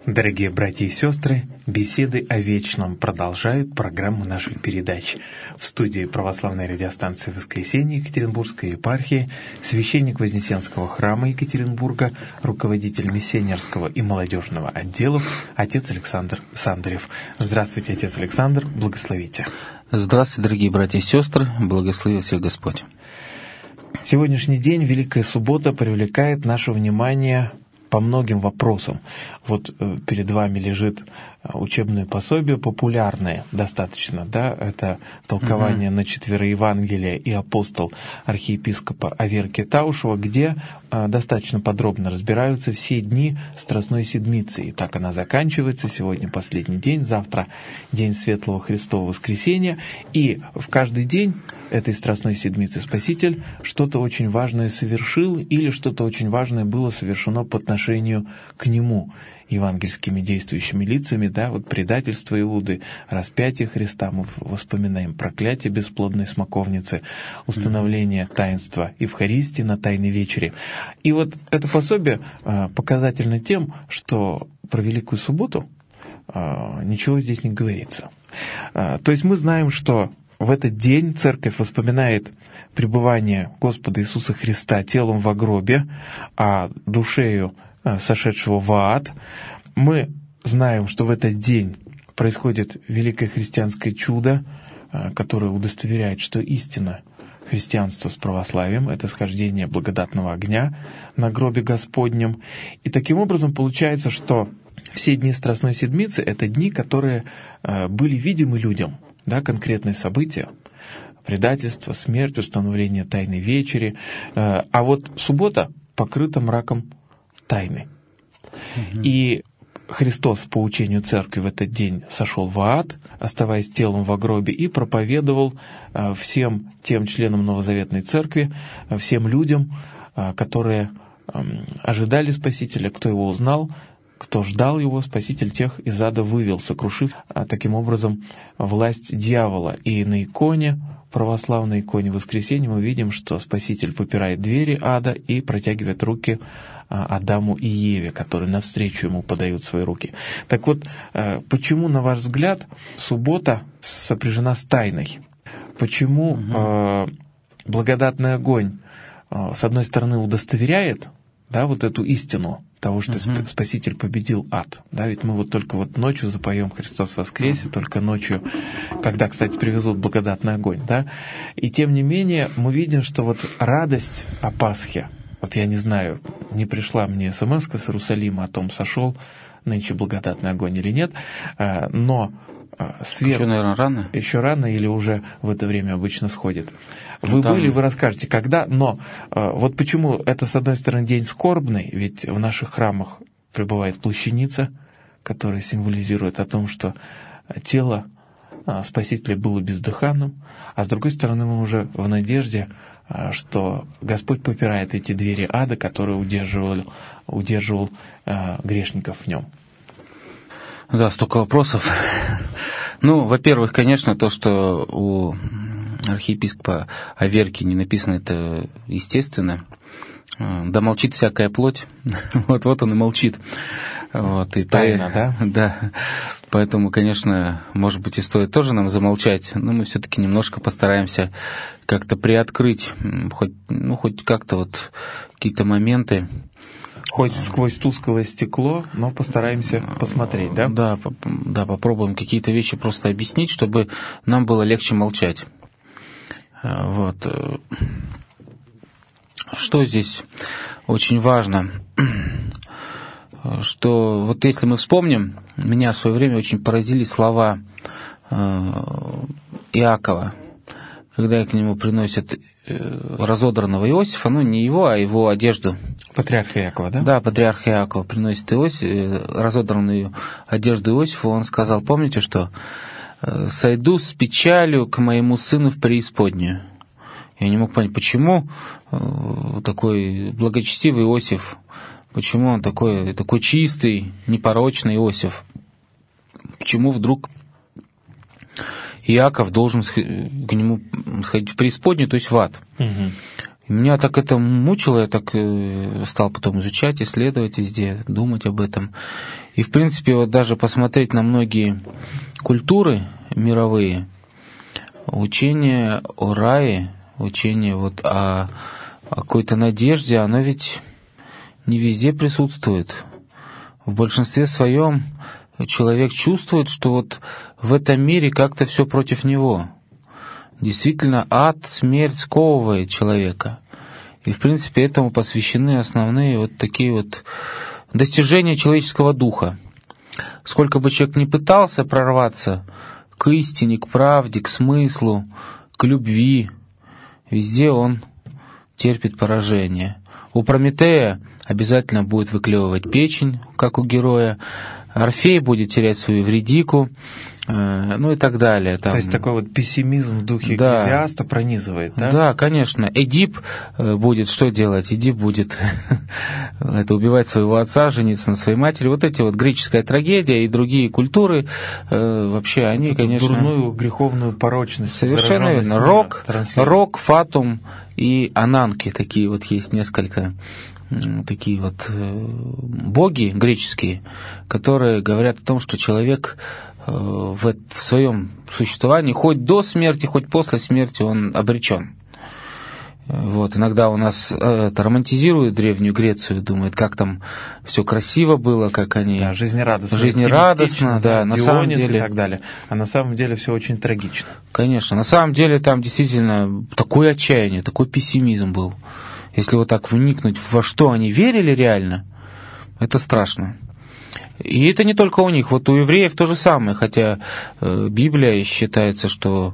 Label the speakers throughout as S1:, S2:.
S1: Дорогие братья и сестры, беседы о вечном продолжают программу нашей передачи. В студии православной радиостанции «Воскресенье» Екатеринбургской епархии священник Вознесенского храма Екатеринбурга, руководитель миссионерского и молодежного отделов, отец Александр Сандарев. Здравствуйте, отец Александр, благословите.
S2: Здравствуйте, дорогие братья и сестры, благослови всех Господь.
S1: Сегодняшний день, Великая Суббота, привлекает наше внимание по многим вопросам. Вот перед вами лежит учебное пособие, популярное достаточно, да, это толкование на Четвероевангелие и апостол архиепископа Аверки Таушева, где достаточно подробно разбираются все дни Страстной Седмицы. И так она заканчивается. Сегодня последний день, завтра день Светлого Христова Воскресения. И в каждый день этой Страстной Седмицы Спаситель что-то очень важное совершил или что-то очень важное было совершено по отношению к Нему евангельскими действующими лицами, да, вот предательство Иуды, распятие Христа, мы вспоминаем проклятие бесплодной смоковницы, установление таинства Евхаристии на Тайной вечере. И вот это пособие показательно тем, что про Великую Субботу ничего здесь не говорится. То есть мы знаем, что в этот день Церковь вспоминает пребывание Господа Иисуса Христа телом во гробе, а душею сошедшего в ад. Мы знаем, что в этот день происходит великое христианское чудо, которое удостоверяет, что истина христианства с православием — это схождение благодатного огня на гробе Господнем. И таким образом получается, что все дни Страстной Седмицы — это дни, которые были видимы людям, да, конкретные события, предательство, смерть, установление Тайной вечери. А вот суббота покрыта мраком тайны. И Христос по учению Церкви в этот день сошел в ад, оставаясь телом во гробе, и проповедовал всем тем членам Новозаветной Церкви, всем людям, которые ожидали Спасителя, кто его узнал, кто ждал его, Спаситель тех из ада вывел, сокрушив таким образом власть дьявола. И на иконе, православной иконе Воскресения, мы видим, что Спаситель попирает двери ада и протягивает руки Адаму и Еве, которые навстречу ему подают свои руки. Так вот, почему, на ваш взгляд, суббота сопряжена с тайной? Почему благодатный огонь, с одной стороны, удостоверяет, да, вот эту истину того, что Спаситель победил ад? Да, ведь мы вот только вот ночью запоем «Христос воскресе», только ночью, когда, кстати, привезут благодатный огонь, да? И тем не менее мы видим, что вот радость о Пасхе, вот я не знаю, не пришла мне смс-ка с Иерусалима о том, сошел нынче благодатный огонь или нет, но свет...
S2: Еще, наверное, рано?
S1: Еще рано или уже в это время обычно сходит. Вы были, вы расскажете, когда, но вот почему это, с одной стороны, день скорбный, ведь в наших храмах пребывает плащаница, которая символизирует о том, что тело Спасителя было бездыханным, а с другой стороны, мы уже в надежде, что Господь попирает эти двери ада, которые удерживал грешников в нем.
S2: Да, столько вопросов. Ну, во-первых, конечно, то, что у архиепископа Аверки не написано, это естественно. Да молчит всякая плоть. Вот он и молчит. Вот, и
S1: тайна, да?
S2: Да. Поэтому, конечно, может быть, и стоит тоже нам замолчать, но мы все-таки немножко постараемся как-то приоткрыть, хоть как-то вот какие-то моменты.
S1: Хоть сквозь тусклое стекло, но постараемся посмотреть, да?
S2: Да, попробуем какие-то вещи просто объяснить, чтобы нам было легче молчать. Вот. Что здесь очень важно, что вот если мы вспомним, меня в свое время очень поразили слова Иакова, когда к нему приносят разодранного Иосифа, ну не его, а его одежду.
S1: Патриарха Иакова, да?
S2: Да, патриарх Иакова приносит разодранную одежду Иосифа, он сказал, помните, что «сойду с печалью к моему сыну в преисподнюю». Я не мог понять, почему такой благочестивый Иосиф, почему он такой чистый, непорочный Иосиф, почему вдруг Иаков должен к нему сходить в преисподнюю, то есть в ад. И меня так это мучило, я так стал потом изучать, исследовать везде, думать об этом. И, в принципе, вот даже посмотреть на многие культуры мировые, учение о рае, учение вот о какой-то надежде, оно ведь не везде присутствует. В большинстве своем человек чувствует, что вот в этом мире как-то все против него. Действительно, ад, смерть сковывает человека. И, в принципе, этому посвящены основные вот такие вот достижения человеческого духа. Сколько бы человек ни пытался прорваться к истине, к правде, к смыслу, к любви, везде он терпит поражение. У Прометея обязательно будет выклевывать печень, как у героя. Орфей будет терять свою Эвридику, ну и так далее. Там.
S1: То есть такой вот пессимизм в духе Экклезиаста пронизывает, да?
S2: Да, конечно. Эдип будет что делать? Эдип будет убивать своего отца, жениться на своей матери. Вот эти вот греческая трагедия и другие культуры, вообще они, конечно...
S1: Дурную греховную порочность.
S2: Совершенно верно. Рок, Фатум и Ананки, такие вот есть несколько... такие вот боги греческие, которые говорят о том, что человек в своем существовании, хоть до смерти, хоть после смерти, он обречен. Вот. Иногда у нас это романтизируют Древнюю Грецию, думают, как там все красиво было, как они...
S1: Да,
S2: жизнерадостно, да, на самом деле...
S1: и так далее. А на самом деле все очень трагично.
S2: Конечно, на самом деле там действительно такое отчаяние, такой пессимизм был. Если вот так вникнуть, во что они верили реально, это страшно. И это не только у них, вот у евреев то же самое, хотя Библия считается, что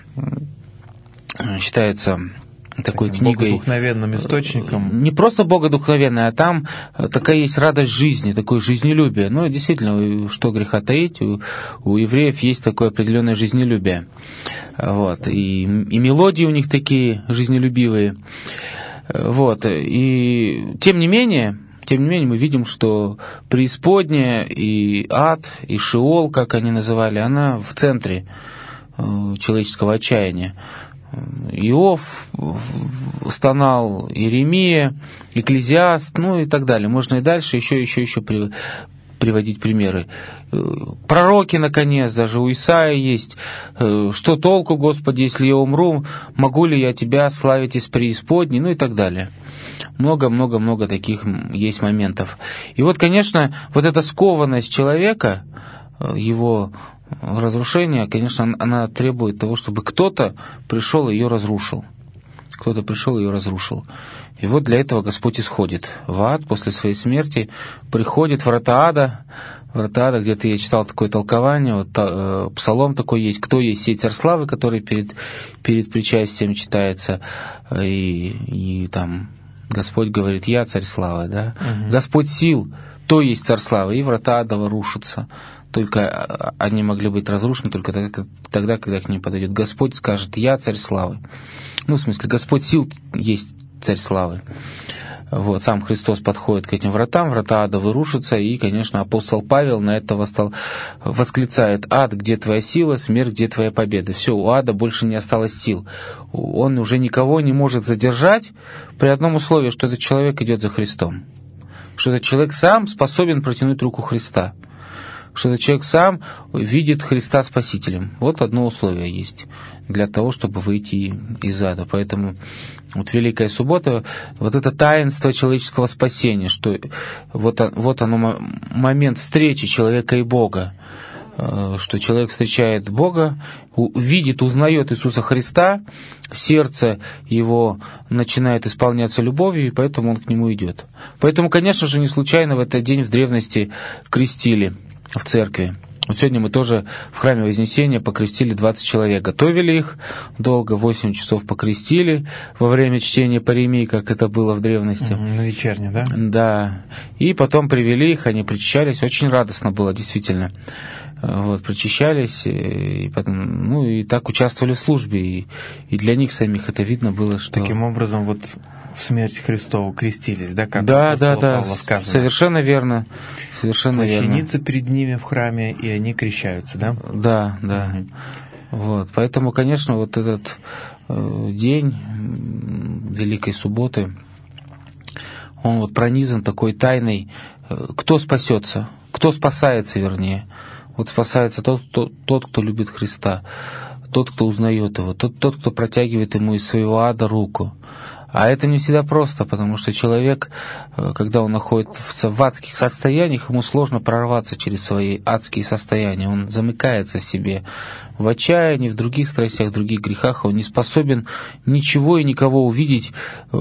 S2: считается такой книгой...
S1: Богодухновенным источником.
S2: Не просто богодухновенная, а там такая есть радость жизни, такое жизнелюбие. Ну, действительно, что греха таить, у евреев есть такое определенное жизнелюбие. Вот. И мелодии у них такие жизнелюбивые. Вот. И тем не менее, мы видим, что преисподняя и ад, и Шеол, как они называли, она в центре человеческого отчаяния. Иов стонал, Иеремия, Экклезиаст, ну и так далее. Можно и дальше еще приводить примеры. Пророки, наконец, даже у Исаии есть. «Что толку, Господи, если я умру? Могу ли я Тебя славить из преисподней?» Ну и так далее. Много таких есть моментов. И вот, конечно, вот эта скованность человека, его разрушение, конечно, она требует того, чтобы кто-то пришел и ее разрушил. И вот для этого Господь исходит в ад после своей смерти, приходит в врата ада, где-то я читал такое толкование, вот псалом такой есть, «Кто есть сей царь славы», который перед причастием читается, и там Господь говорит: «Я царь славы», да? Угу. Господь сил, то есть царь славы, и врата ада рушатся. Только они могли быть разрушены только тогда, когда к ним подойдет Господь, скажет: «Я царь славы». Ну, в смысле, Господь сил есть царь славы. Вот, сам Христос подходит к этим вратам, врата ада рушатся, и, конечно, апостол Павел на это восклицает: «Ад, где твоя сила? Смерть, где твоя победа?» Все, у ада больше не осталось сил. Он уже никого не может задержать при одном условии, что этот человек идет за Христом, что этот человек сам способен протянуть руку Христа, что этот человек сам видит Христа Спасителем. Вот одно условие есть для того, чтобы выйти из ада. Поэтому вот Великая Суббота, вот это таинство человеческого спасения, что вот оно момент встречи человека и Бога, что человек встречает Бога, видит, узнает Иисуса Христа, сердце его начинает исполняться любовью, и поэтому он к нему идет. Поэтому, конечно же, не случайно в этот день в древности крестили в церкви. Вот сегодня мы тоже в храме Вознесения покрестили 20 человек. Готовили их долго, 8 часов покрестили во время чтения паремии, как это было в древности.
S1: На вечерне, да?
S2: Да. И потом привели их, они причащались. Очень радостно было, действительно. Вот, причащались, и потом, ну, и так участвовали в службе. И для них самих это видно было, что...
S1: Таким образом, вот в смерть Христову крестились, да? Как
S2: да,
S1: сказано.
S2: Совершенно верно.
S1: Плащаница перед ними в храме, и они крещаются, да?
S2: Да. Угу. Вот, поэтому, конечно, вот этот день Великой Субботы, он вот пронизан такой тайной, кто спасется, кто спасается, вернее. Вот спасается тот, кто любит Христа, тот, кто узнает Его, тот, кто протягивает Ему из своего ада руку. А это не всегда просто, потому что человек, когда он находится в адских состояниях, ему сложно прорваться через свои адские состояния. Он замыкается в себе в отчаянии, в других страстях, в других грехах. Он не способен ничего и никого увидеть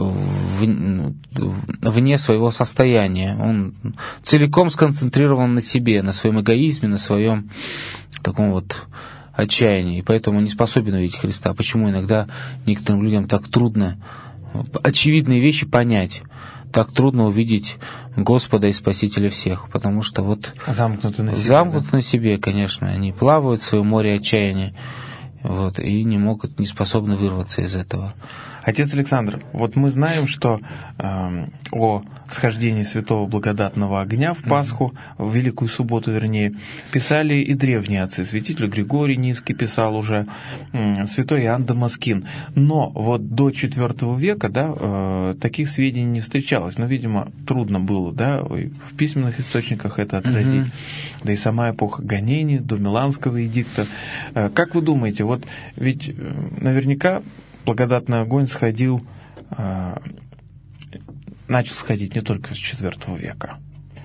S2: вне своего состояния. Он целиком сконцентрирован на себе, на своем эгоизме, на своем таком вот отчаянии. И поэтому он не способен увидеть Христа. Почему иногда некоторым людям так трудно очевидные вещи понять? Так трудно увидеть Господа и Спасителя всех, потому что вот
S1: замкнуты на себе,
S2: замкнуты на себе, конечно. Они плавают в своем море отчаяния, вот, и не способны вырваться из этого.
S1: Отец Александр, вот мы знаем, что о схождении святого благодатного огня в Пасху, в Великую Субботу, вернее, писали и древние отцы. Святитель Григорий Низкий писал уже, святой Иоанн Дамаскин. Но вот до IV века, таких сведений не встречалось. Но, видимо, трудно было, в письменных источниках это отразить. Да и сама эпоха гонений, до Миланского эдикта. Как вы думаете, вот ведь наверняка благодатный огонь начал сходить не только с IV века.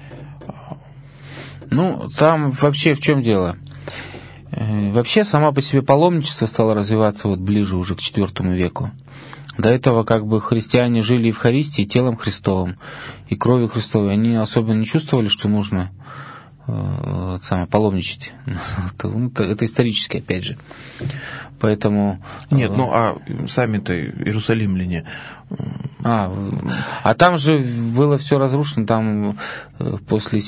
S2: Там вообще в чем дело? Вообще сама по себе паломничество стало развиваться вот ближе уже к IV веку. До этого христиане жили Евхаристией, телом Христовым и кровью Христовой. Они особенно не чувствовали, что нужно паломничать. Это исторически, опять же. Поэтому...
S1: Нет, сами-то иерусалимляне...
S2: А там же было все разрушено, там после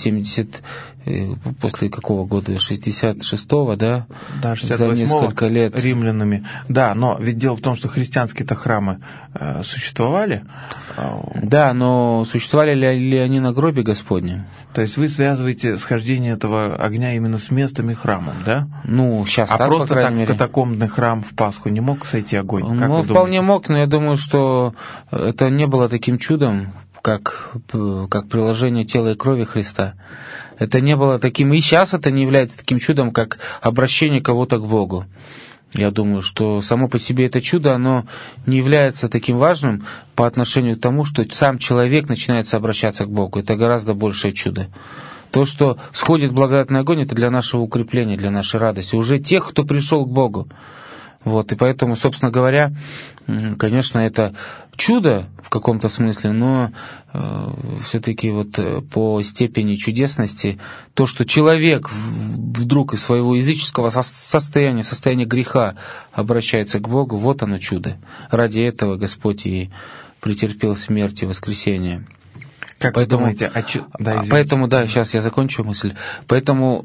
S2: какого года, 66-го, да?
S1: Да, 68-го,
S2: за несколько лет.
S1: Римлянами. Да, но ведь дело в том, что христианские-то храмы существовали.
S2: Да, но существовали ли они на гробе Господнем?
S1: То есть вы связываете схождение этого огня именно с местом и храмом, да?
S2: Сейчас
S1: так,
S2: по
S1: просто
S2: крайней
S1: так
S2: мере.
S1: В катакомбный храм в Пасху не мог сойти огонь?
S2: Вполне мог, но я думаю, что это не было таким чудом, как приложение тела и крови Христа. Это не было таким, и сейчас это не является таким чудом, как обращение кого-то к Богу. Я думаю, что само по себе это чудо, оно не является таким важным по отношению к тому, что сам человек начинает обращаться к Богу. Это гораздо большее чудо. То, что сходит благодатный огонь, это для нашего укрепления, для нашей радости. Уже тех, кто пришел к Богу. И поэтому, собственно говоря, конечно, это чудо в каком-то смысле, но все-таки по степени чудесности то, что человек вдруг из своего языческого состояния греха обращается к Богу, вот оно чудо. Ради этого Господь и претерпел смерть и воскресение.
S1: Как вы думаете?
S2: Сейчас я закончу мысль. Поэтому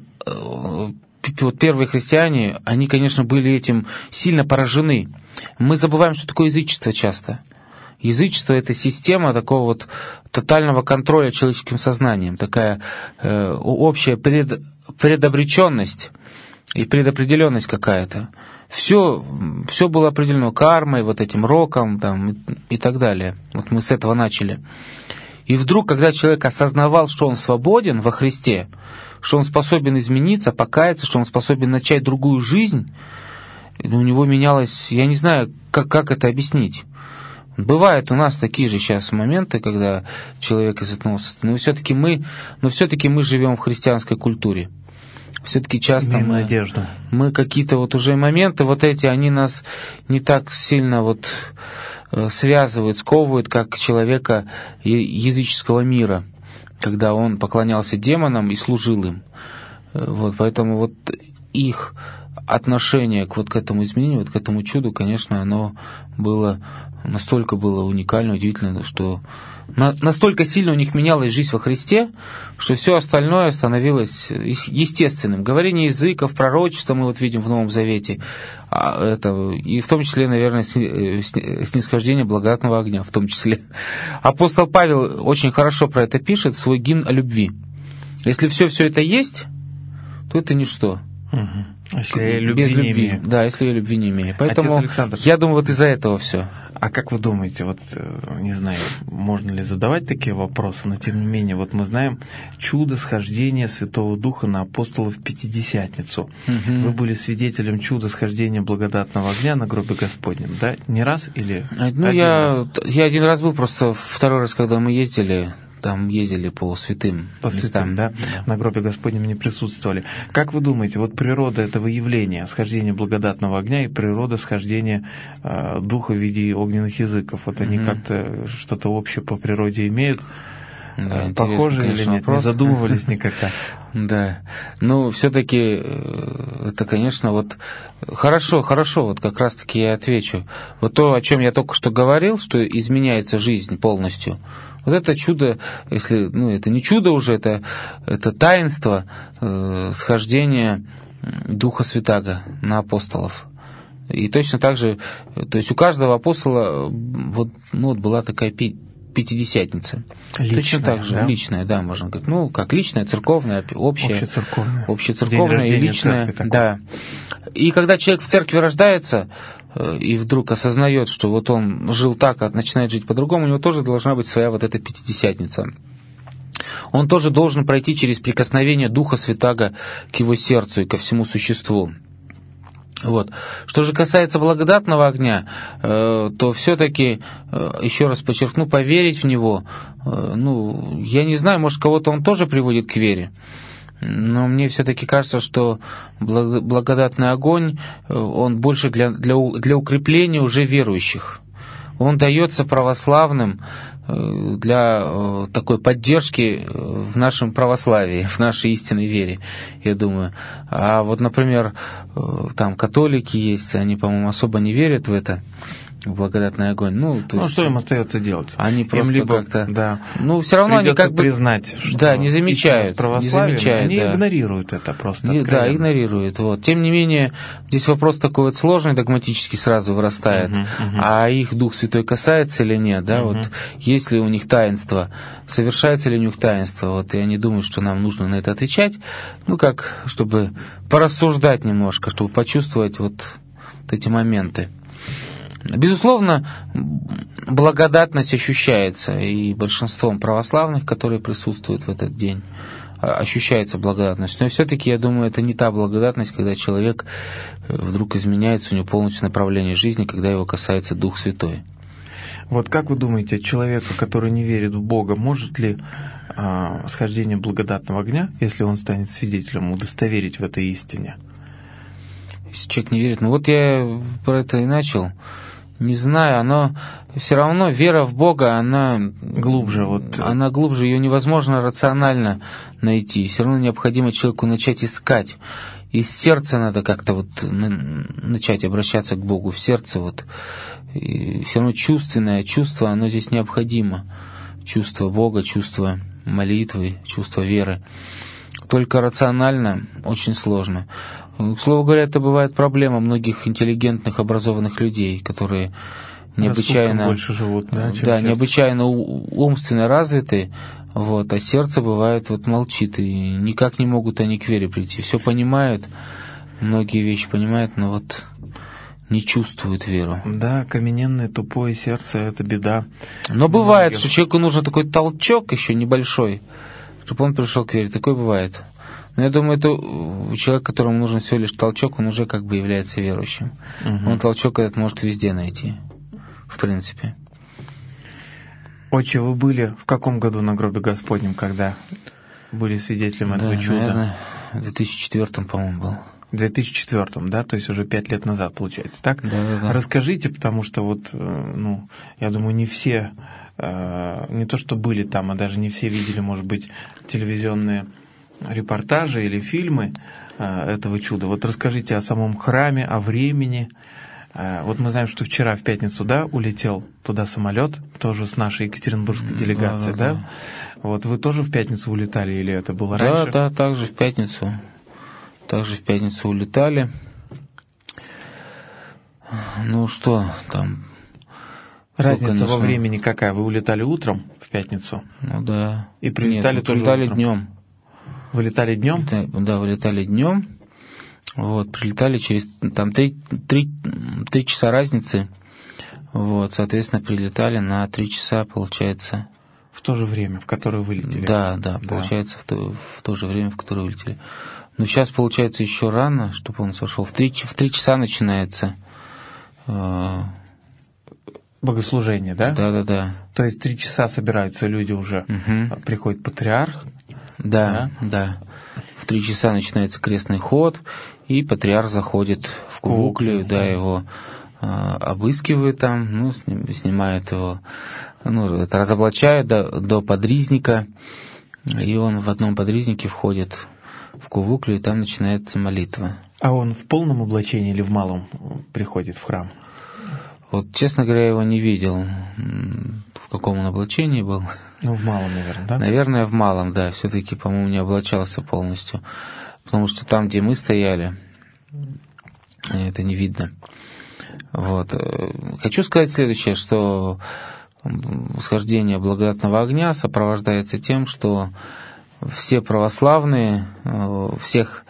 S2: первые христиане, они, конечно, были этим сильно поражены. Мы забываем, что такое язычество часто. Язычество — это система такого тотального контроля человеческим сознанием, такая общая предобреченность и предопределенность какая-то. Все было определено кармой, этим роком и так далее. Мы с этого начали. И вдруг, когда человек осознавал, что он свободен во Христе, что он способен измениться, покаяться, что он способен начать другую жизнь, у него менялось, я не знаю, как это объяснить. Бывают у нас такие же сейчас моменты, когда человек из этого состояния, но все-таки мы живем в христианской культуре. Все-таки часто мы какие-то уже моменты эти, они нас не так сильно связывают, сковывают, как человека языческого мира, когда он поклонялся демонам и служил им. Поэтому их отношение к этому изменению, к этому чуду, конечно, оно настолько было уникально, удивительно, что настолько сильно у них менялась жизнь во Христе, что все остальное становилось естественным. Говорение языков, пророчества мы видим в Новом Завете, и в том числе, наверное, снисхождение благодатного огня, в том числе. Апостол Павел очень хорошо про это пишет, свой гимн о любви. Если все это есть, то это ничто.
S1: Если я любви не имею.
S2: Да, если я любви не имею. Поэтому я думаю, из-за этого все.
S1: А как вы думаете, вот, не знаю, можно ли задавать такие вопросы, но тем не менее, вот мы знаем чудо схождения Святого Духа на апостолов в Пятидесятницу. Вы были свидетелем чуда схождения благодатного огня на гробе Господнем, да? Не раз или
S2: Ну, я один раз был, просто второй раз, когда мы ездили по святым местам.
S1: Да? На гробе Господнем не присутствовали. Как вы думаете, вот природа этого явления, схождение благодатного огня и природа схождения Духа в виде огненных языков, вот они как-то что-то общее по природе имеют?
S2: Да,
S1: похоже или нет?
S2: Вопрос.
S1: Не задумывались никогда?
S2: Да. Ну, все-таки это, конечно, вот хорошо, вот как раз-таки я отвечу. Вот то, о чем я только что говорил, что изменяется жизнь полностью. Вот это чудо, если, это не чудо уже, это таинство схождения Духа Святаго на апостолов. И точно так же, то есть у каждого апостола была такая Пятидесятница.
S1: Личная,
S2: точно так же,
S1: да?
S2: Личная, да, можно говорить. Как личная, церковная, общецерковная и личная. Да. И когда человек в церкви рождается и вдруг осознает, что вот он жил так, а начинает жить по-другому, у него тоже должна быть своя вот эта Пятидесятница. Он тоже должен пройти через прикосновение Духа Святаго к его сердцу и ко всему существу. Вот. Что же касается благодатного огня, то все-таки, еще раз подчеркну, поверить в него, я не знаю, может, кого-то он тоже приводит к вере, но мне все-таки кажется, что благодатный огонь, он больше для укрепления уже верующих. Он дается православным для такой поддержки в нашем православии, в нашей истинной вере, я думаю. А вот, например, там католики есть, они, по-моему, особо не верят в это, в благодатный огонь.
S1: Что им остается делать?
S2: Они просто
S1: либо,
S2: как-то...
S1: Да,
S2: все равно они как бы...
S1: признать, что
S2: да, не замечают.
S1: Они игнорируют это просто.
S2: Да, игнорируют. Вот. Тем не менее, здесь вопрос такой вот сложный, догматически сразу вырастает. А их Дух Святой касается или нет? Да? Вот, есть ли у них таинство? Совершается ли у них таинство? Вот, и они думают, что нам нужно на это отвечать. Чтобы порассуждать немножко, чтобы почувствовать вот эти моменты. Безусловно, благодатность ощущается, и большинством православных, которые присутствуют в этот день, ощущается благодатность. Но все-таки, я думаю, это не та благодатность, когда человек вдруг изменяется, у него полностью направление жизни, когда его касается Дух Святой.
S1: Вот как вы думаете, человека, который не верит в Бога, может ли схождение благодатного огня, если он станет свидетелем, удостоверить в этой истине?
S2: Если человек не верит, я про это и начал. Не знаю, оно все равно, вера в Бога, она
S1: глубже.
S2: Она глубже, ее невозможно рационально найти. Все равно необходимо человеку начать искать. Из сердца надо как-то начать обращаться к Богу, в сердце И все равно чувственное чувство, оно здесь необходимо. Чувство Бога, чувство молитвы, чувство веры. Только рационально очень сложно. К слову говоря, это бывает проблема многих интеллигентных, образованных людей, которые необычайно,
S1: больше живут,
S2: необычайно умственно развиты, а сердце бывает молчит, и никак не могут они к вере прийти. Все понимают, многие вещи понимают, но не чувствуют веру.
S1: Да, каменное, тупое сердце — это беда.
S2: Но бывает, что человеку нужен такой толчок еще небольшой, чтобы он пришел к вере. Такое бывает. Но я думаю, это человек, которому нужен всего лишь толчок, он уже как бы является верующим. Он толчок этот может везде найти, в принципе.
S1: Отче, вы были в каком году на гробе Господнем, когда были свидетелем этого чуда?
S2: Наверное, в 2004, по-моему, был.
S1: В 2004, да? То есть уже 5 лет назад, получается, так?
S2: Да.
S1: Расскажите, потому что я думаю, не все, не то что были там, а даже не все видели, может быть, телевизионные репортажи или фильмы этого чуда. Расскажите о самом храме, о времени. Мы знаем, что вчера в пятницу, улетел туда самолет, тоже с нашей екатеринбургской делегацией, да? Вы тоже в пятницу улетали или это было раньше?
S2: Да, также в пятницу. Также в пятницу улетали. Что там?
S1: Разница во времени какая? Вы улетали утром в пятницу?
S2: Да.
S1: И прилетали тоже
S2: улетали
S1: утром?
S2: днем.
S1: Вылетали днем?
S2: Да, вылетали днем. Прилетали через 3 часа разницы. Вот, соответственно, прилетали на 3 часа, получается.
S1: В то же время, в которое вылетели.
S2: Да, получается, в то же время, в которое вылетели. Но сейчас, получается, еще рано, чтобы он сошел. В 3 часа начинается.
S1: Богослужение, да?
S2: Да.
S1: То есть 3 часа собираются люди уже, приходит патриарх.
S2: Да. В 3 часа начинается крестный ход, и патриарх заходит в Кувуклию, да, его обыскивают там, снимает его, это разоблачают до подризника, и он в одном подризнике входит в Кувуклию, и там начинается молитва.
S1: А он в полном облачении или в малом приходит в храм?
S2: Вот, честно говоря, я его не видел, в каком он облачении был.
S1: В малом, наверное, да?
S2: Наверное, в малом, да, все-таки, по-моему, не облачался полностью, потому что там, где мы стояли, это не видно. Вот. Хочу сказать следующее, что восхождение благодатного огня сопровождается тем, что все православные, всех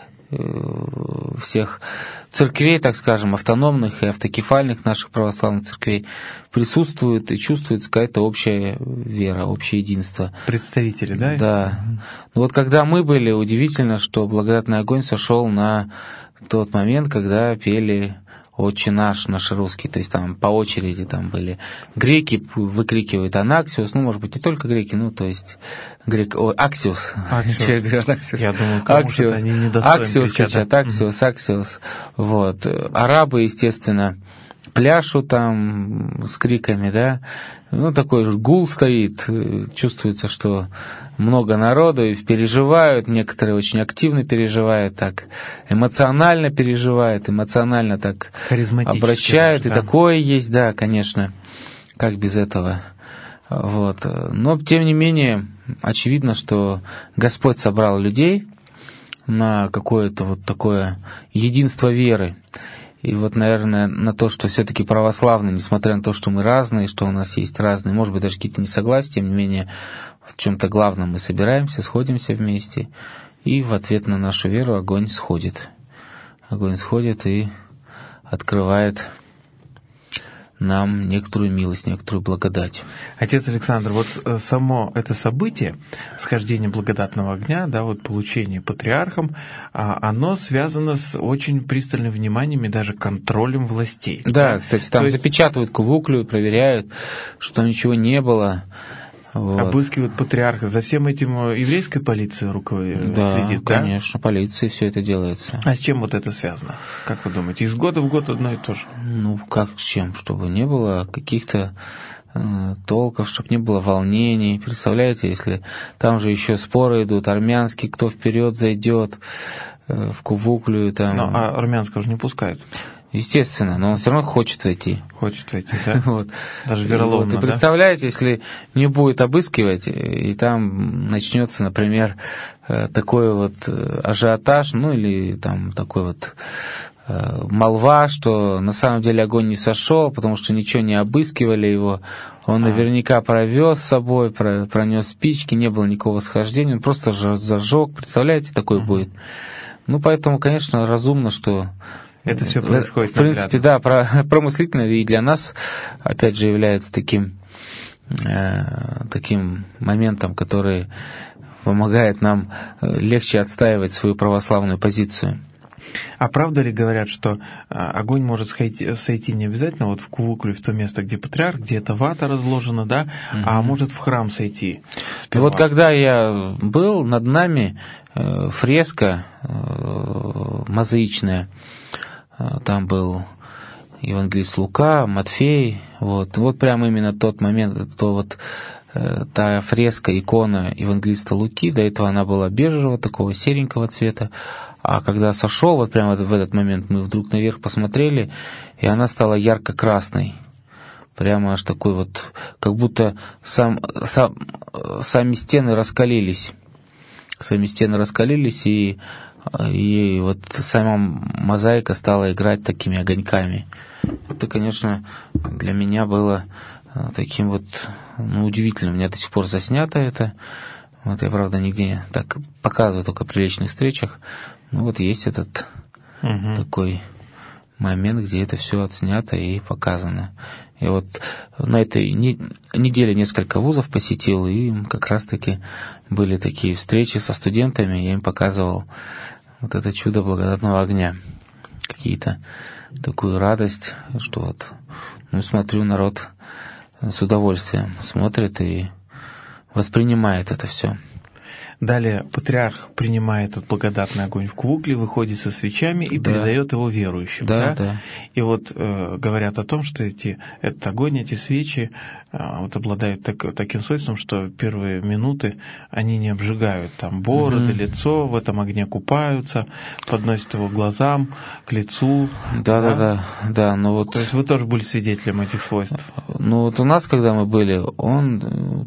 S2: церквей, так скажем, автономных и автокефальных наших православных церквей присутствует и чувствуется какая-то общая вера, общее единство.
S1: Представители, да?
S2: Да. Но вот когда мы были, удивительно, что благодатный огонь сошел на тот момент, когда пели «Отче наш», наши русские, то есть там по очереди там были греки, выкрикивают «Анаксиус», может быть, не только греки, то есть «Аксиус».
S1: Я думаю, кому-то они недостойны
S2: «Аксиус» кричат, «Аксиус». Вот. Арабы, естественно, пляшут там с криками, да, такой же гул стоит, чувствуется, что много народу, и переживают, некоторые очень активно переживают, так эмоционально переживают, эмоционально так обращают, даже, да? И такое есть, да, конечно, как без этого. Вот. Но, тем не менее, очевидно, что Господь собрал людей на какое-то вот такое единство веры. И вот, наверное, на то, что все-таки православные, несмотря на то, что мы разные, что у нас есть разные, может быть, даже какие-то несогласия, тем не менее, в чем-то главном мы собираемся, сходимся вместе, и в ответ на нашу веру огонь сходит. Огонь сходит и открывает нам некоторую милость, некоторую благодать.
S1: Отец Александр, вот само это событие, схождение благодатного огня, да, вот получение патриархом, оно связано с очень пристальным вниманием и даже контролем властей.
S2: Да, кстати, там запечатывают Кувуклию, проверяют, что там ничего не было. Вот.
S1: Обыскивают патриарха. За всем этим еврейская полиция следит, да?
S2: Конечно, полиция, все это делается.
S1: А с чем вот это связано? Как вы думаете? Из года в год одно и то же?
S2: Как с чем? Чтобы не было каких-то толков, чтобы не было волнений. Представляете, если там же еще споры идут, армянские, кто вперед зайдет в Кувуклию. Там.
S1: А армянского же не пускают.
S2: Естественно, но он все равно хочет войти.
S1: Хочет войти, да?
S2: Вот.
S1: Даже вероломно,
S2: да? И представляете, если не будет обыскивать, и там начнется, например, такой вот ажиотаж, или там такой вот молва, что на самом деле огонь не сошел, потому что ничего не обыскивали его. Он наверняка провез с собой, пронес спички, не было никакого схождения, он просто зажег. Представляете, такое будет. Поэтому, конечно, разумно, что
S1: это все происходит.
S2: В принципе, да, промыслительно и для нас, опять же, является таким моментом, который помогает нам легче отстаивать свою православную позицию.
S1: А правда ли говорят, что огонь может сойти не обязательно вот в Кувуклию, в то место, где патриарх, где эта вата разложена, да, а может в храм сойти?
S2: Сперва. Вот когда я был, над нами фреска мозаичная, там был евангелист Лука, Матфей, вот прямо именно тот момент, та фреска, икона евангелиста Луки, до этого она была бежевого, такого серенького цвета, а когда сошел, вот прямо в этот момент мы вдруг наверх посмотрели, и она стала ярко-красной, прямо аж такой вот, как будто сами стены раскалились, и вот сама мозаика стала играть такими огоньками. Это, конечно, для меня было таким вот удивительным. У меня до сих пор заснято это. Вот я, правда, нигде так показываю, только при личных встречах. Есть этот такой момент, где это все отснято и показано. И вот на этой неделе несколько вузов посетил, и как раз-таки были такие встречи со студентами, я им показывал вот это чудо благодатного огня. Какие-то такую радость, что вот, смотрю, народ с удовольствием смотрит и воспринимает это все.
S1: Далее патриарх принимает этот благодатный огонь в квукле, выходит со свечами и передает его верующим.
S2: Да.
S1: И вот говорят о том, что этот огонь, эти свечи вот обладают таким свойством, что первые минуты они не обжигают. Там бороды, лицо в этом огне купаются, подносят его к глазам, к лицу.
S2: Да. Ну вот.
S1: То есть вы тоже были свидетелем этих свойств?
S2: Ну вот у нас, когда мы были, он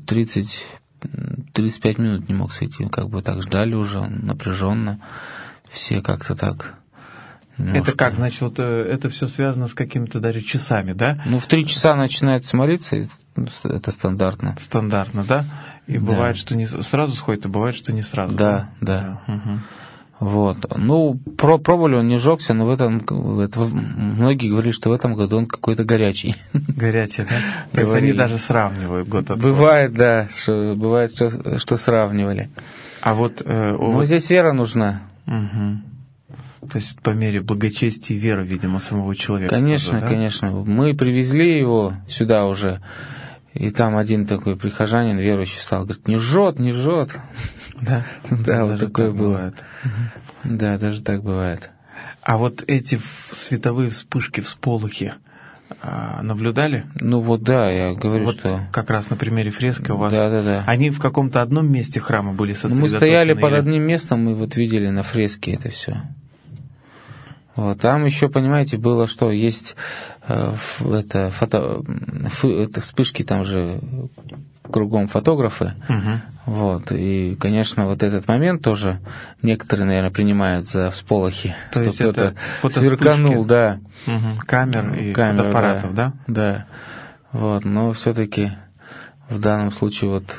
S2: 35 минут не мог сойти, как бы так ждали уже, напряженно, все как-то так. Немножко.
S1: Это как, значит, вот это все связано с какими-то даже часами, да?
S2: Ну, в 3 часа начинается молиться, это стандартно.
S1: Стандартно, да? И бывает, что не сразу сходит, а бывает, что не сразу.
S2: Да.
S1: Угу.
S2: Вот. Ну, пробовали, он не жёгся, но многие говорили, что в этом году он какой-то горячий.
S1: Горячий, да? То есть они даже сравнивают год от года.
S2: Бывает, да, что сравнивали.
S1: А вот...
S2: здесь вера нужна.
S1: Угу. То есть по мере благочестия и веры, видимо, самого человека.
S2: Конечно,
S1: тоже, да?
S2: Конечно. Мы привезли его сюда уже, и там один такой прихожанин, верующий, стал, говорит, не жжет.
S1: Да,
S2: да, вот такое было.
S1: Бывает.
S2: Да, даже так бывает.
S1: А вот эти световые вспышки, всполохи наблюдали?
S2: Ну вот да, я говорю,
S1: вот
S2: что...
S1: как раз на примере фрески у вас.
S2: Да.
S1: Они в каком-то одном месте храма были сосредоточены?
S2: Мы стояли под одним местом, и вот видели на фреске это все. Вот, там еще, понимаете, было, что есть вспышки, там же кругом фотографы. Вот, и, конечно, вот этот момент тоже некоторые, наверное, принимают за всполохи.
S1: То есть
S2: кто-то сверканул, да.
S1: Камер и фотоаппаратов, да?
S2: Да. Вот, но все-таки в данном случае вот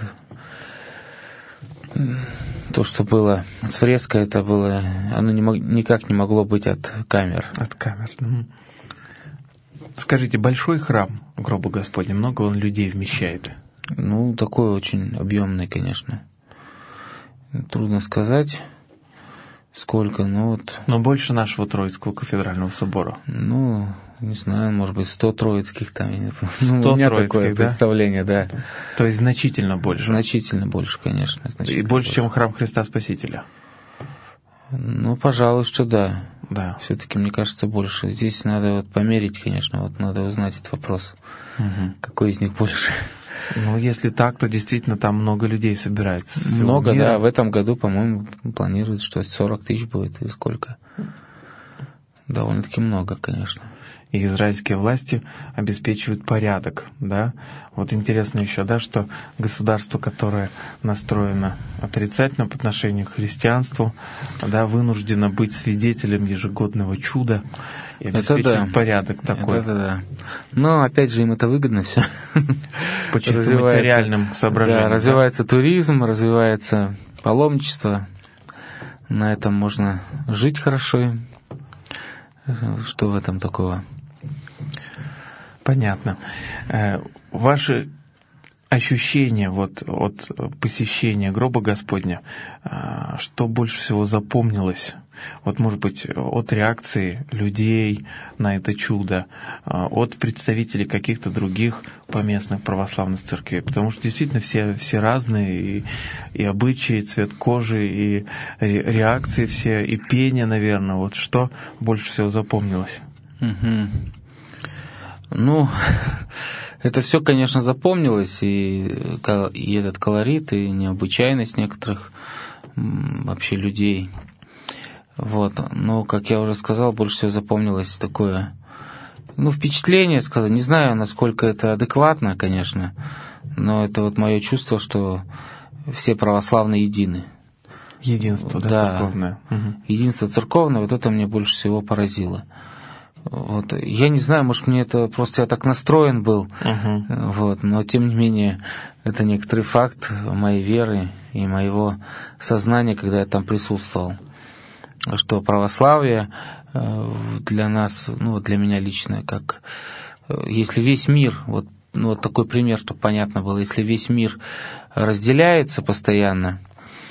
S2: то, что было с фреской, это было, оно никак не могло быть от камер.
S1: От камер. Скажите, большой храм гроба Господня, много он людей вмещает?
S2: Ну, такой очень объемный, конечно. Трудно сказать, сколько, но вот...
S1: Но больше нашего Троицкого кафедрального собора.
S2: Ну, не знаю, может быть, 100 троицких там.
S1: 100
S2: у меня
S1: троицких,
S2: такое представление, да.
S1: То есть значительно больше?
S2: Значительно больше, конечно.
S1: И больше, чем храм Христа Спасителя?
S2: Ну, пожалуй, что да.
S1: Да.
S2: Все-таки, мне кажется, больше. Здесь надо вот померить, конечно, вот надо узнать этот вопрос. Какой из них больше?
S1: Ну, если так, то действительно там много людей собирается.
S2: Много, да. В этом году, по-моему, планируют, что 40 тысяч будет или сколько. Довольно-таки много, конечно.
S1: И израильские власти обеспечивают порядок, да. Вот интересно еще, да, что государство, которое настроено отрицательно по отношению к христианству, да, вынуждено быть свидетелем ежегодного чуда и обеспечивать порядок такой.
S2: Это да. Но опять же им это выгодно все.
S1: По чисто материальным соображениям.
S2: Да, развивается туризм, развивается паломничество. На этом можно жить хорошо. Что в этом такого?
S1: Понятно. Ваши ощущения вот от посещения гроба Господня, что больше всего запомнилось? Вот, может быть, от реакции людей на это чудо, от представителей каких-то других поместных православных церквей, потому что действительно все разные, и обычаи, и цвет кожи, и реакции все, и пение, наверное. Вот что больше всего запомнилось?
S2: Ну, это все, конечно, запомнилось, и этот колорит, и необычайность некоторых вообще людей. Вот. Но, как я уже сказал, больше всего запомнилось такое, впечатление, сказать. Не знаю, насколько это адекватно, конечно, но это вот мое чувство, что все православные едины.
S1: Единство, да, церковное.
S2: Единство церковное, вот это мне больше всего поразило. Вот. Я не знаю, может, мне это просто я так настроен был, вот, но тем не менее это некоторый факт моей веры и моего сознания, когда я там присутствовал, что православие для нас, для меня лично, как если весь мир, вот такой пример, чтобы понятно было, если весь мир разделяется постоянно,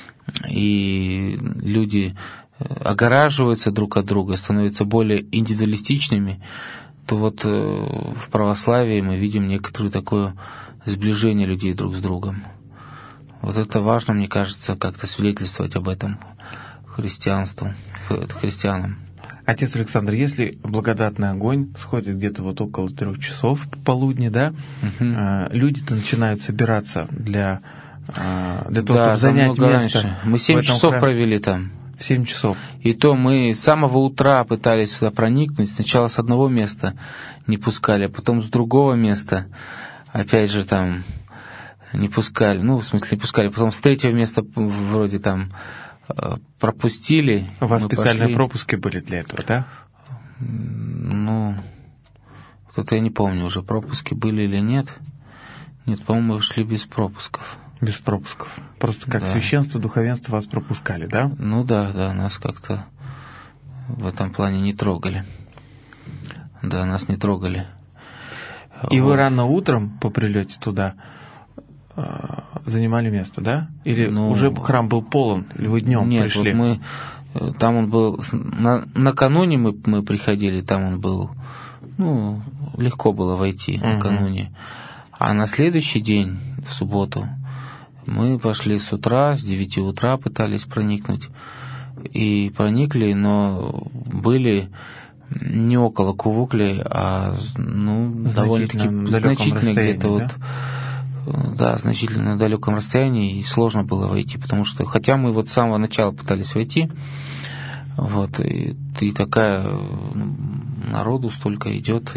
S2: и люди огораживаются друг от друга, становятся более индивидуалистичными, то вот в православии мы видим некоторое такое сближение людей друг с другом. Вот это важно, мне кажется, как-то свидетельствовать об этом христианам.
S1: Отец Александр, если благодатный огонь сходит где-то вот около 3 часов пополудни, да, люди-то начинают собираться для того, чтобы занять место.
S2: Раньше. Мы 7 часов провели там.
S1: 7 часов.
S2: И то мы с самого утра пытались сюда проникнуть. Сначала с одного места не пускали, а потом с другого места. Опять же там не пускали. Ну, в смысле, не пускали. Потом с третьего места вроде там пропустили.
S1: У вас специальные пропуски были для этого, да?
S2: Ну, вот я не помню уже, пропуски были или нет. Нет, по-моему, мы шли без пропусков.
S1: Без пропусков. Просто как священство, духовенство вас пропускали, да?
S2: Ну да, нас как-то в этом плане не трогали. Да, нас не трогали.
S1: И вы рано утром по прилете туда занимали место, да? Или уже храм был полон, или вы днем пришли?
S2: Нет, вот там он был, накануне мы приходили, там он был, легко было войти накануне. А на следующий день, в субботу, мы пошли с утра, с 9 утра пытались проникнуть. И проникли, но были не около Кувукли, а довольно-таки значительно где-то вот. Да, значительно на далеком расстоянии, и сложно было войти, потому что, хотя мы вот с самого начала пытались войти, вот, и такая, народу столько идет.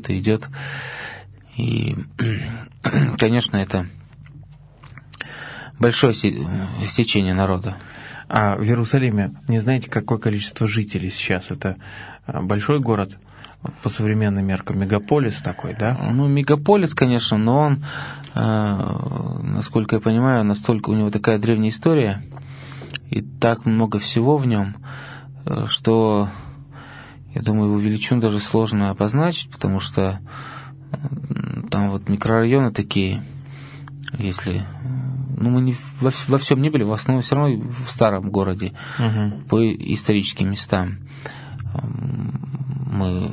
S2: И, конечно, это большое стечение народа.
S1: А в Иерусалиме не знаете, какое количество жителей сейчас? Это большой город по современным меркам, мегаполис такой, да?
S2: Мегаполис, конечно, но он, насколько я понимаю, настолько у него такая древняя история, и так много всего в нем, что, я думаю, его величину даже сложно обозначить, потому что там вот микрорайоны такие, если... мы не во всем не были, в основном все равно в старом городе, по историческим местам. Мы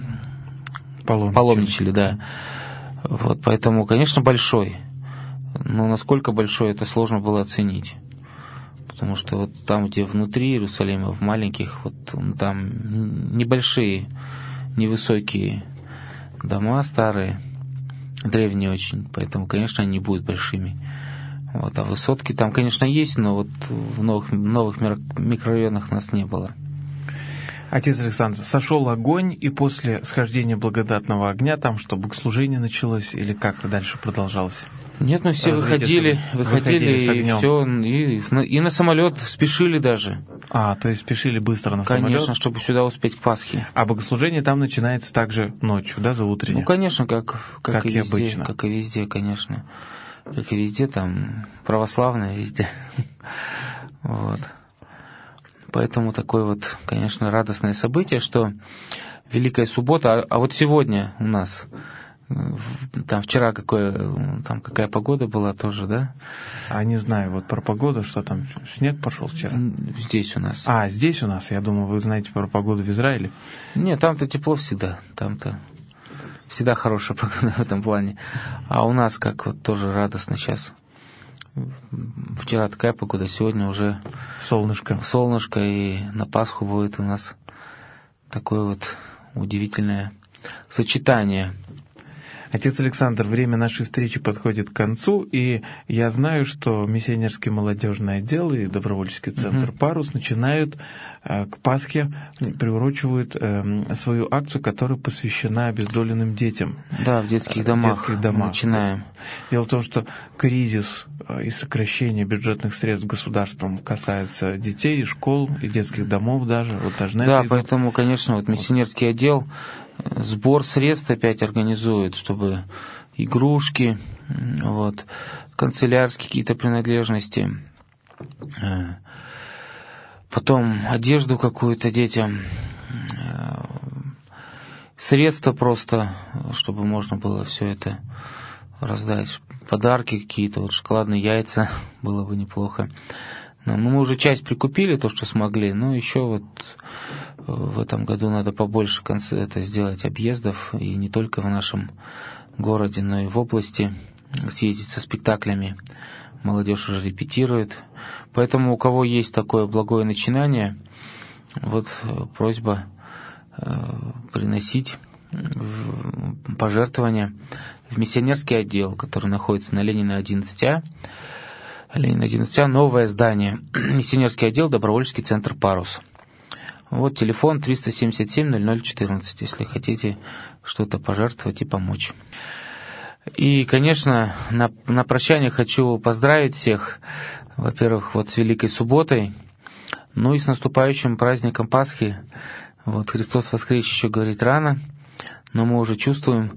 S2: паломничали, да. Вот, поэтому, конечно, большой. Но насколько большой, это сложно было оценить. Потому что вот там, где внутри Иерусалима, в маленьких, вот там небольшие, невысокие дома старые, древние очень, поэтому, конечно, они не будут большими. Вот, а высотки там, конечно, есть, но вот в новых микрорайонах нас не было.
S1: Отец Александр, сошел огонь, и после схождения благодатного огня там что, богослужение началось, или как дальше продолжалось?
S2: Нет, мы все выходили и все, и на самолет спешили даже.
S1: То есть спешили быстро на самолет?
S2: Конечно, чтобы сюда успеть к Пасхе.
S1: А богослужение там начинается также ночью, да, за утреннее?
S2: Конечно, как и везде,
S1: обычно.
S2: Как и везде, конечно. Как и везде, там православное везде. Вот. Поэтому такое вот, конечно, радостное событие, что Великая Суббота, а вот сегодня у нас, там вчера какая погода была тоже, да?
S1: Не знаю, вот про погоду, что там, снег пошел вчера?
S2: Здесь у нас.
S1: Здесь у нас, я думаю, вы знаете про погоду в Израиле.
S2: Нет, там-то тепло всегда, там-то всегда хорошая погода в этом плане. А у нас как вот тоже радостно сейчас. Вчера такая погода, сегодня уже солнышко, и на Пасху будет у нас такое вот удивительное сочетание.
S1: Отец Александр, время нашей встречи подходит к концу, и я знаю, что миссионерский молодежный отдел и добровольческий центр «Парус» начинают к Пасхе, приурочивают свою акцию, которая посвящена обездоленным детям.
S2: Да, в детских домах. Начинаем.
S1: Дело в том, что кризис и сокращение бюджетных средств государством касается детей, и школ, и детских домов даже. Вот даже на
S2: да, поэтому, конечно, вот миссионерский отдел сбор средств опять организует, чтобы игрушки, вот, канцелярские какие-то принадлежности, потом одежду какую-то детям, средства просто, чтобы можно было все это раздать. Подарки какие-то, вот шоколадные яйца, было бы неплохо. Но мы уже часть прикупили, то, что смогли, но еще вот в этом году надо побольше это сделать объездов, и не только в нашем городе, но и в области, съездить со спектаклями. Молодежь уже репетирует. Поэтому у кого есть такое благое начинание, вот просьба приносить пожертвования в миссионерский отдел, который находится на Ленина 11А. Ленина 11А, новое здание. Миссионерский отдел, добровольческий центр «Парус». Вот телефон 377-0014, если хотите что-то пожертвовать и помочь. И, конечно, на прощание хочу поздравить всех, во-первых, вот с Великой Субботой, ну и с наступающим праздником Пасхи. Вот Христос воскрес еще говорит рано, но мы уже чувствуем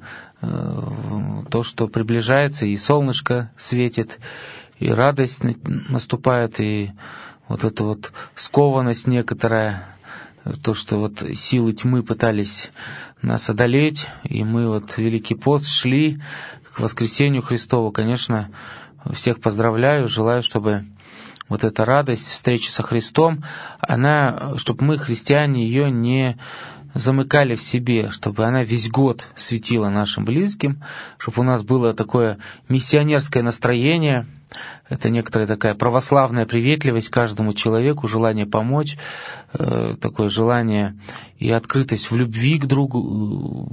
S2: то, что приближается, и солнышко светит, и радость наступает, и вот эта вот скованность некоторая, то, что вот силы тьмы пытались нас одолеть, и мы вот в Великий пост шли к воскресению Христову. Конечно, всех поздравляю, желаю, чтобы вот эта радость встречи со Христом, чтобы мы, христиане, ее не замыкали в себе, чтобы она весь год светила нашим близким, чтобы у нас было такое миссионерское настроение, это некоторая такая православная приветливость каждому человеку, желание помочь, такое желание и открытость в любви к другому,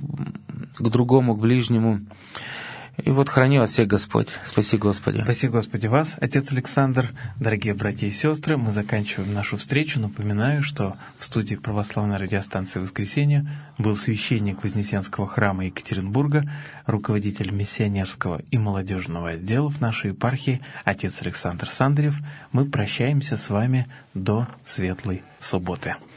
S2: к ближнему. И вот храни вас всех Господь. Спаси Господи.
S1: Спаси Господи вас, отец Александр. Дорогие братья и сестры, мы заканчиваем нашу встречу. Напоминаю, что в студии православной радиостанции «Воскресенье» был священник Вознесенского храма Екатеринбурга, руководитель миссионерского и молодежного отделов нашей епархии, отец Александр Сандарев. Мы прощаемся с вами до Светлой Субботы.